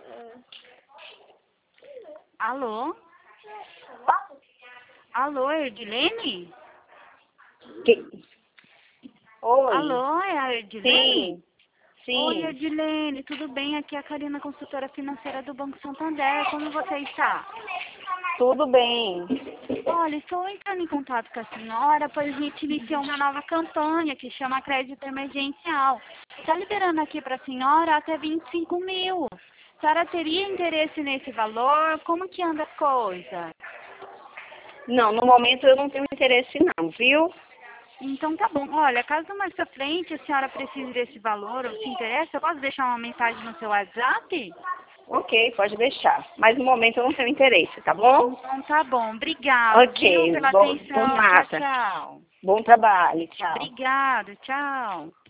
Alô? Alô, Erdilene? Oi. Alô, é a Erdilene? Sim. Oi, Erdilene, tudo bem? Aqui é a Karina, consultora financeira do Banco Santander. Como você está? Tudo bem. Olha, estou entrando em contato com a senhora, pois a gente iniciou uma nova campanha que chama Crédito Emergencial. Está liberando aqui para a senhora até 25 mil. A senhora teria interesse nesse valor? Como que anda a coisa? Não, no momento eu não tenho interesse não, viu? Então tá bom. Olha, caso mais pra frente a senhora precise desse valor ou se interessa, eu posso deixar uma mensagem no seu WhatsApp? Ok, pode deixar. Mas no momento eu não tenho interesse, tá bom? Então tá bom. Obrigado, viu, Ok, pela bom atenção. Tchau, nada. tchau. Bom trabalho, tchau. Obrigado, tchau.